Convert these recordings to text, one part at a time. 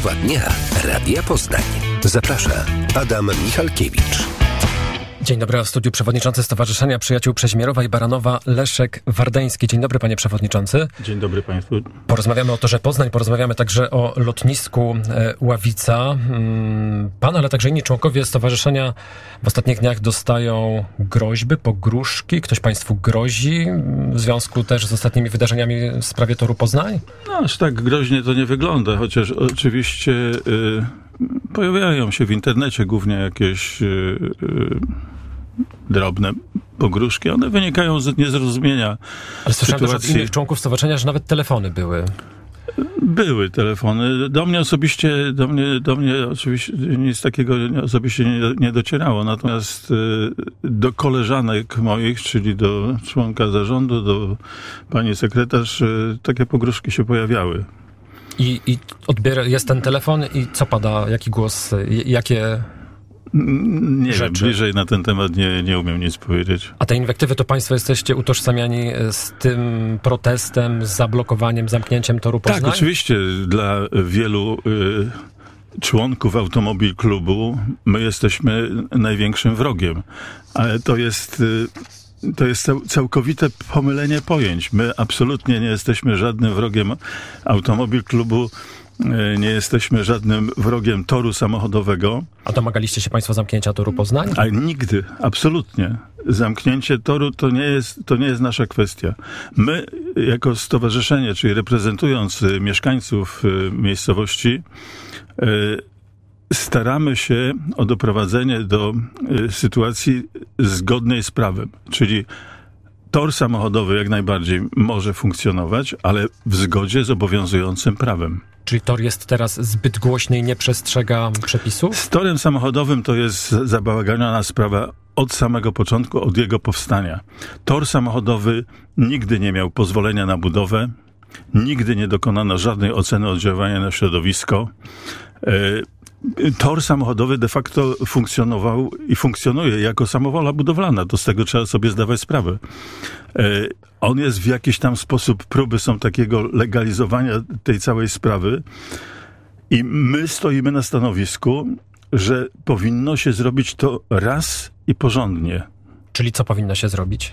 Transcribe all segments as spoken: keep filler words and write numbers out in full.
Słowa dnia Radia Poznań. Zaprasza Adam Michalkiewicz. Dzień dobry, w studiu przewodniczący Stowarzyszenia Przyjaciół Przeźmierowa i Baranowa Leszek Wardeński. Dzień dobry, panie przewodniczący. Dzień dobry państwu. Porozmawiamy o torze Poznań, porozmawiamy także o lotnisku Ławica. Pan, ale także inni członkowie stowarzyszenia w ostatnich dniach dostają groźby, pogróżki. Ktoś państwu grozi w związku też z ostatnimi wydarzeniami w sprawie toru Poznań? No, aż tak groźnie to nie wygląda, chociaż oczywiście y, pojawiają się w internecie głównie jakieś y, y, drobne pogróżki. One wynikają z niezrozumienia Ale słyszałem sytuacji. też od innych członków stowarzyszenia, że nawet telefony były. Były telefony. Do mnie osobiście, do mnie, do mnie oczywiście nic takiego osobiście nie, nie docierało. Natomiast do koleżanek moich, czyli do członka zarządu, do pani sekretarz, takie pogróżki się pojawiały. I, i odbiera, jest ten telefon i co pada, jaki głos, jakie... Nie rzeczy. wiem, bliżej na ten temat nie, nie umiem nic powiedzieć. A te inwektywy to państwo jesteście utożsamiani z tym protestem, z zablokowaniem, zamknięciem toru Poznań? Tak, oczywiście. Dla wielu y, członków Automobil Klubu my jesteśmy największym wrogiem. Ale to jest... Y, To jest cał, całkowite pomylenie pojęć. My absolutnie nie jesteśmy żadnym wrogiem Automobil Klubu, nie jesteśmy żadnym wrogiem toru samochodowego. A domagaliście się państwo zamknięcia toru Poznań? A nigdy, absolutnie. Zamknięcie toru to nie jest, to nie jest nasza kwestia. My, jako stowarzyszenie, czyli reprezentując mieszkańców miejscowości, staramy się o doprowadzenie do sytuacji zgodnej z prawem. Czyli tor samochodowy jak najbardziej może funkcjonować, ale w zgodzie z obowiązującym prawem. Czyli tor jest teraz zbyt głośny i nie przestrzega przepisów? Z torem samochodowym to jest zabałaganiona sprawa od samego początku, od jego powstania. Tor samochodowy nigdy nie miał pozwolenia na budowę, nigdy nie dokonano żadnej oceny oddziaływania na środowisko. Tor samochodowy de facto funkcjonował i funkcjonuje jako samowola budowlana. To z tego trzeba sobie zdawać sprawę. On jest w jakiś tam sposób, próby są takiego legalizowania tej całej sprawy i my stoimy na stanowisku, że powinno się zrobić to raz i porządnie. Czyli co powinno się zrobić?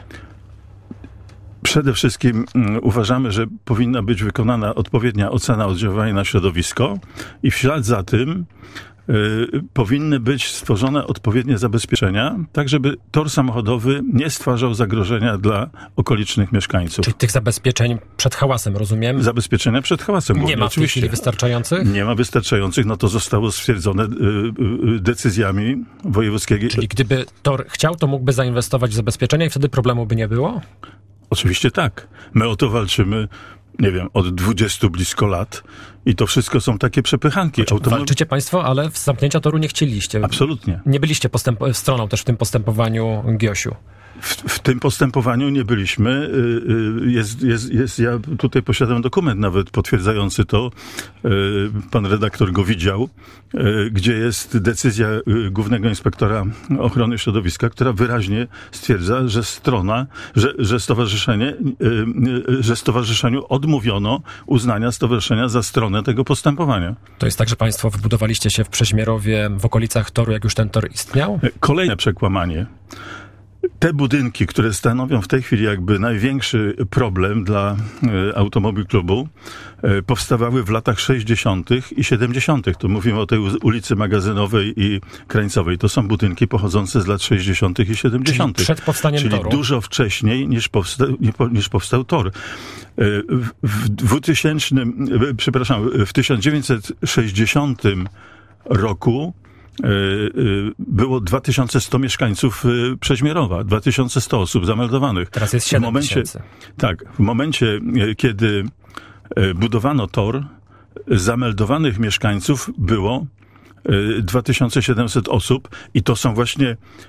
Przede wszystkim um, uważamy, że powinna być wykonana odpowiednia ocena oddziaływania na środowisko i w ślad za tym y, powinny być stworzone odpowiednie zabezpieczenia, tak żeby tor samochodowy nie stwarzał zagrożenia dla okolicznych mieszkańców. Czyli tych zabezpieczeń przed hałasem, rozumiem? Zabezpieczenia przed hałasem. Nie ma w tej chwili wystarczających? Nie ma wystarczających, no to zostało stwierdzone y, y, decyzjami wojewódzkiego. Czyli gdyby tor chciał, to mógłby zainwestować w zabezpieczenia i wtedy problemu by nie było? Oczywiście tak. My o to walczymy, nie wiem, od dwudziestu blisko lat i to wszystko są takie przepychanki. Znaczy, Automobil... Walczycie państwo, ale w zamknięcia toru nie chcieliście. Absolutnie. Nie byliście postęp- stroną też w tym postępowaniu Giosiu. W, w tym postępowaniu nie byliśmy. Jest, jest, jest, ja tutaj posiadam dokument nawet potwierdzający to. Pan redaktor go widział, gdzie jest decyzja Głównego Inspektora Ochrony Środowiska, która wyraźnie stwierdza, że strona, że, że stowarzyszenie, że stowarzyszeniu odmówiono uznania stowarzyszenia za stronę tego postępowania. To jest tak, że państwo wybudowaliście się w Przeźmierowie, w okolicach toru, jak już ten tor istniał? Kolejne przekłamanie. Te budynki, które stanowią w tej chwili jakby największy problem dla e, Automobil Klubu, e, powstawały w latach sześćdziesiątych i siedemdziesiątych. Tu mówimy o tej ulicy Magazynowej i Krańcowej. To są budynki pochodzące z lat sześćdziesiątych i siedemdziesiątych. Czyli przed powstaniem Czyli toru. dużo wcześniej niż powstał, niż powstał tor. E, w, w dwutysięcznym, e, przepraszam, w tysiąc dziewięćset sześćdziesiątym roku było dwa tysiące sto mieszkańców Przeźmierowa, dwa tysiące sto osób zameldowanych. Teraz jest siedem tysięcy. Tak, w momencie, kiedy budowano tor, zameldowanych mieszkańców było dwa tysiące siedemset osób i to są właśnie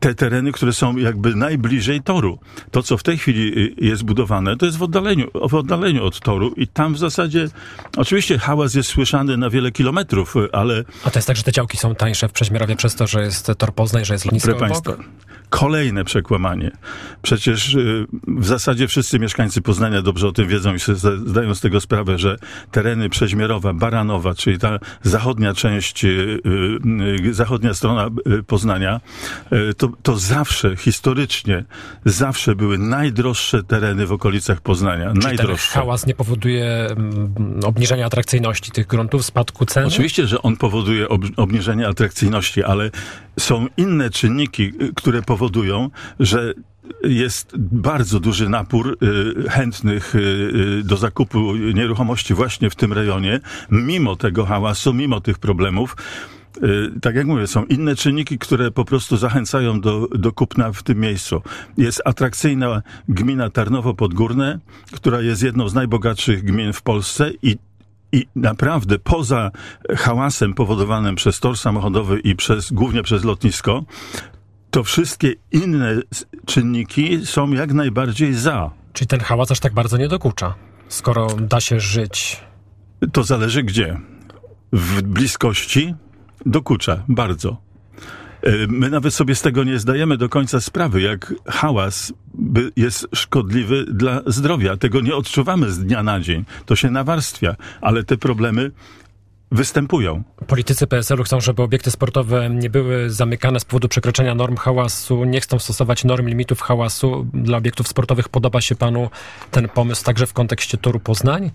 te tereny, które są jakby najbliżej toru. To, co w tej chwili jest budowane, to jest w oddaleniu, w oddaleniu od toru i tam w zasadzie, oczywiście hałas jest słyszany na wiele kilometrów, ale... A to jest tak, że te działki są tańsze w Przeźmierowie przez to, że jest tor Poznań, że jest lotnisko obok? Państwa, kolejne przekłamanie. Przecież w zasadzie wszyscy mieszkańcy Poznania dobrze o tym wiedzą i sobie zdają z tego sprawę, że tereny Przeźmierowa, Baranowa, czyli ta zachodnia część, zachodnia strona Poznania, to, to zawsze, historycznie, zawsze były najdroższe tereny w okolicach Poznania. Czyli najdroższe. Ten hałas nie powoduje obniżenia atrakcyjności tych gruntów, spadku ceny? Oczywiście, że on powoduje ob- obniżenie atrakcyjności, ale są inne czynniki, które powodują, że jest bardzo duży napór y, chętnych y, do zakupu nieruchomości właśnie w tym rejonie, mimo tego hałasu, mimo tych problemów. Y, tak jak mówię, są inne czynniki, które po prostu zachęcają do, do kupna w tym miejscu. Jest atrakcyjna gmina Tarnowo-Podgórne, która jest jedną z najbogatszych gmin w Polsce i I naprawdę poza hałasem powodowanym przez tor samochodowy i przez, głównie przez lotnisko, to wszystkie inne czynniki są jak najbardziej za. Czyli ten hałas aż tak bardzo nie dokucza, skoro da się żyć? To zależy gdzie. W bliskości dokucza bardzo. My nawet sobie z tego nie zdajemy do końca sprawy, jak hałas jest szkodliwy dla zdrowia. Tego nie odczuwamy z dnia na dzień. To się nawarstwia, ale te problemy występują. Politycy P S L u chcą, żeby obiekty sportowe nie były zamykane z powodu przekroczenia norm hałasu. Nie chcą stosować norm limitów hałasu dla obiektów sportowych. Podoba się panu ten pomysł także w kontekście toru Poznań?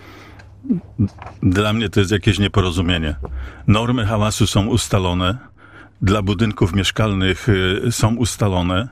Dla mnie to jest jakieś nieporozumienie. Normy hałasu są ustalone. Dla budynków mieszkalnych są ustalone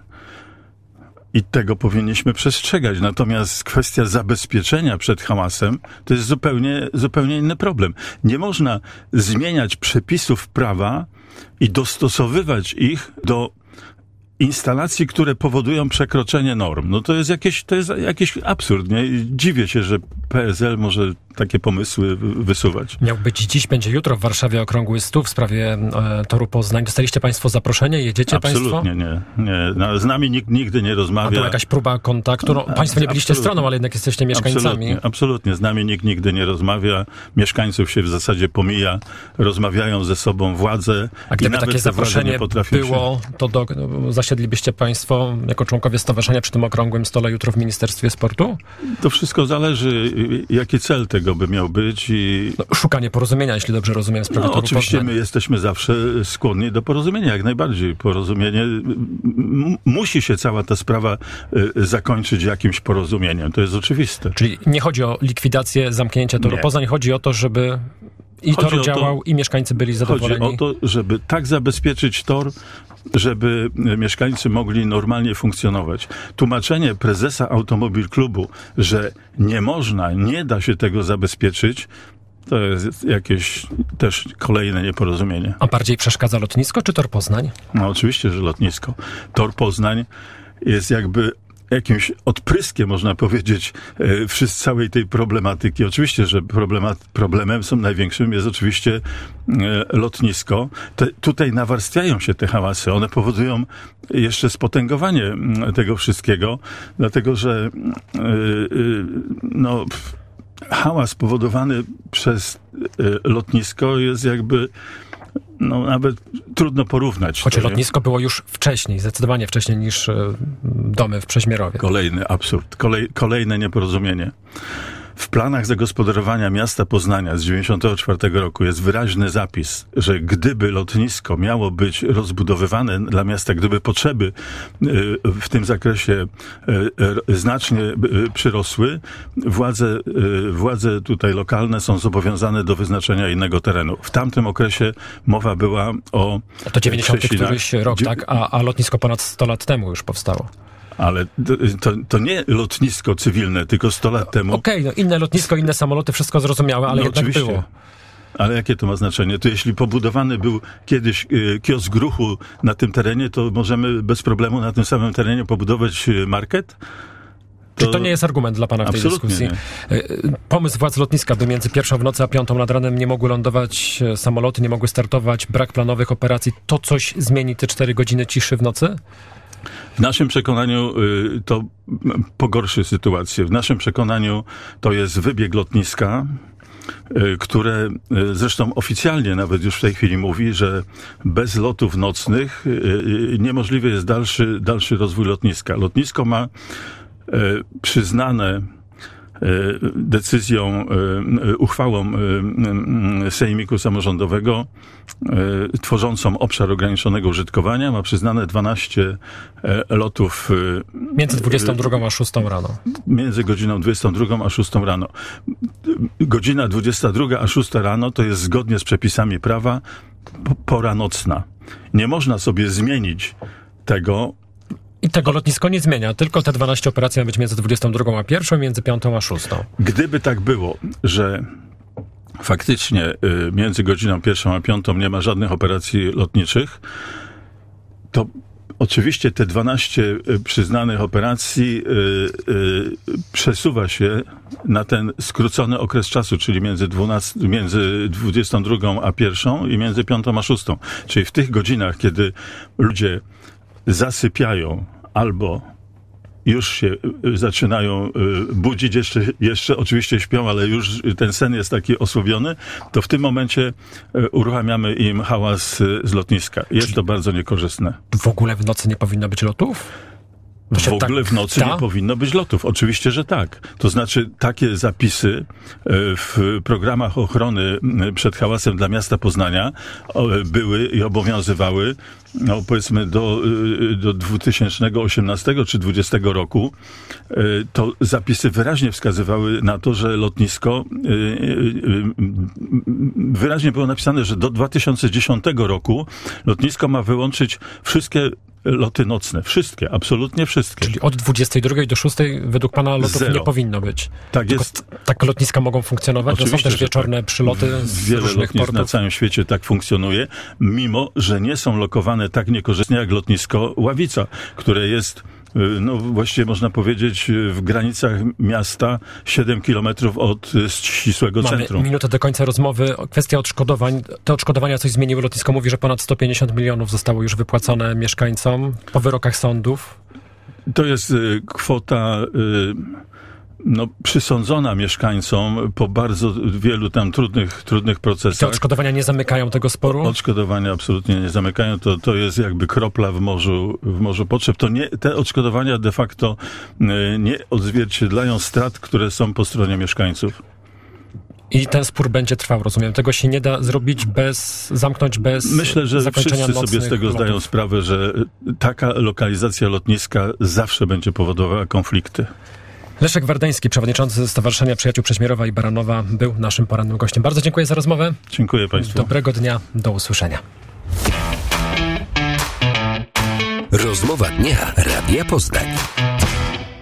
i tego powinniśmy przestrzegać. Natomiast kwestia zabezpieczenia przed hałasem to jest zupełnie, zupełnie inny problem. Nie można zmieniać przepisów prawa i dostosowywać ich do instalacji, które powodują przekroczenie norm. No to jest jakieś, to jest jakiś absurd, nie? Dziwię się, że P S L może takie pomysły wysuwać. Miał być dziś, będzie jutro w Warszawie Okrągły Stół w sprawie e, toru Poznań. Dostaliście państwo zaproszenie? Jedziecie Absolutnie państwo? nie. nie. No, z nami nikt nigdy nie rozmawia. A to jakaś próba kontaktu? No, państwo nie byliście absolutnie. stroną, ale jednak jesteście mieszkańcami. Absolutnie, absolutnie. Z nami nikt nigdy nie rozmawia. Mieszkańców się w zasadzie pomija. Rozmawiają ze sobą władze. A gdyby takie zaproszenie było, się... to do, no, zasiedlibyście państwo jako członkowie stowarzyszenia przy tym okrągłym stole jutro w Ministerstwie Sportu? To wszystko zależy, jaki cel tego by miał być. I... No, szukanie porozumienia, jeśli dobrze rozumiem sprawę no, toru oczywiście Poznań. my jesteśmy zawsze skłonni do porozumienia, jak najbardziej. Porozumienie, m- musi się cała ta sprawa y, zakończyć jakimś porozumieniem. To jest oczywiste. Czyli nie chodzi o likwidację, zamknięcie toru Nie. Poznań, chodzi o to, żeby i Chodzi tor o działał, to, i mieszkańcy byli zadowoleni. Chodzi o to, żeby tak zabezpieczyć tor, żeby mieszkańcy mogli normalnie funkcjonować. Tłumaczenie prezesa Automobil Klubu, że nie można, nie da się tego zabezpieczyć, to jest jakieś też kolejne nieporozumienie. A bardziej przeszkadza lotnisko czy tor Poznań? No oczywiście, że lotnisko. Tor Poznań jest jakby jakimś odpryskiem, można powiedzieć, e, całej tej problematyki. Oczywiście, że problemat, problemem są największym jest oczywiście e, lotnisko. Te, tutaj nawarstwiają się te hałasy. One powodują jeszcze spotęgowanie m, tego wszystkiego, dlatego że e, e, no, hałas powodowany przez e, lotnisko jest jakby no nawet trudno porównać. Choć to, lotnisko było już wcześniej, zdecydowanie wcześniej niż y, domy w Przeźmierowie. Kolejny absurd, kolej, kolejne nieporozumienie. W planach zagospodarowania miasta Poznania z dziewięćdziesiątego czwartego roku jest wyraźny zapis, że gdyby lotnisko miało być rozbudowywane dla miasta, gdyby potrzeby w tym zakresie znacznie przyrosły, władze, władze tutaj lokalne są zobowiązane do wyznaczenia innego terenu. W tamtym okresie mowa była o... To dziewięćdziesiąty któryś rok, tak? A, a lotnisko ponad sto lat temu już powstało. Ale to, to nie lotnisko cywilne, tylko sto lat temu. Okej, okay, no inne lotnisko, inne samoloty, wszystko zrozumiałe, ale no jednak oczywiście. było. Ale jakie to ma znaczenie? To jeśli pobudowany był kiedyś y, kiosk ruchu na tym terenie, to możemy bez problemu na tym samym terenie pobudować y, market? to... Czy to nie jest argument dla pana w tej Absolutnie dyskusji? Nie. Pomysł władz lotniska, by między pierwszą w nocy a piątą nad ranem nie mogły lądować samoloty, nie mogły startować, brak planowych operacji, to coś zmieni te cztery godziny ciszy w nocy? W naszym przekonaniu to pogorszy sytuację. W naszym przekonaniu to jest wybieg lotniska, które zresztą oficjalnie nawet już w tej chwili mówi, że bez lotów nocnych niemożliwy jest dalszy, dalszy rozwój lotniska. Lotnisko ma przyznane decyzją, uchwałą Sejmiku Samorządowego tworzącą obszar ograniczonego użytkowania, ma przyznane dwanaście lotów. Między dwudziestą drugą a szóstą rano. Między godziną dwudziestą drugą a szóstą rano. Godzina dwudziesta druga a szósta rano to jest zgodnie z przepisami prawa pora nocna. Nie można sobie zmienić tego. I tego lotnisko nie zmienia, tylko te dwanaście operacji ma być między dwudziestą drugą a pierwszą, między piątą a szóstą. Gdyby tak było, że faktycznie między godziną pierwszą a piątą nie ma żadnych operacji lotniczych, to oczywiście te dwanaście przyznanych operacji yy, yy, przesuwa się na ten skrócony okres czasu, czyli między, dwunastą, między dwudziestą drugą a pierwszą i między piątą a szóstą. Czyli w tych godzinach, kiedy ludzie zasypiają albo już się zaczynają budzić, jeszcze, jeszcze oczywiście śpią, ale już ten sen jest taki osłabiony, to w tym momencie uruchamiamy im hałas z lotniska. Jest Czyli to bardzo niekorzystne. W ogóle w nocy nie powinno być lotów? W ogóle tak w nocy ta? nie powinno być lotów. Oczywiście, że tak. To znaczy takie zapisy w programach ochrony przed hałasem dla miasta Poznania były i obowiązywały, no powiedzmy do, do dwa tysiące osiemnastego czy dwudziestego roku. To zapisy wyraźnie wskazywały na to, że lotnisko, wyraźnie było napisane, że do dwa tysiące dziesiątego roku lotnisko ma wyłączyć wszystkie loty nocne. Wszystkie, absolutnie wszystkie. Czyli od dwudziestej drugiej do szóstej według pana lotów Zero. nie powinno być. Tak Tylko jest. Tak lotniska mogą funkcjonować? Oczywiście, to są też wieczorne tak. przyloty z Wiele różnych lotnisk portów? na całym świecie tak funkcjonuje, mimo że nie są lokowane tak niekorzystnie jak lotnisko Ławica, które jest, no właściwie można powiedzieć, w granicach miasta siedem kilometrów od ścisłego Mamy centrum. minutę do końca rozmowy. Kwestia odszkodowań. Te odszkodowania coś zmieniły. Lotnisko mówi, że ponad sto pięćdziesiąt milionów zostało już wypłacone mieszkańcom po wyrokach sądów. To jest y, kwota y, no, przysądzona mieszkańcom po bardzo wielu tam trudnych, trudnych procesach. Te odszkodowania nie zamykają tego sporu? Odszkodowania absolutnie nie zamykają. To, to jest jakby kropla w morzu, w morzu potrzeb. To nie, te odszkodowania de facto y, nie odzwierciedlają strat, które są po stronie mieszkańców. I ten spór będzie trwał, rozumiem. Tego się nie da zrobić bez, zamknąć bez Myślę, że zakończenia wszyscy sobie z tego lotów. zdają sprawę, że taka lokalizacja lotniska zawsze będzie powodowała konflikty. Leszek Wardeński, przewodniczący Stowarzyszenia Przyjaciół Prześmierowa i Baranowa, był naszym porannym gościem. Bardzo dziękuję za rozmowę. Dziękuję Państwu. Dobrego dnia, do usłyszenia. Rozmowa dnia Radia Poznań.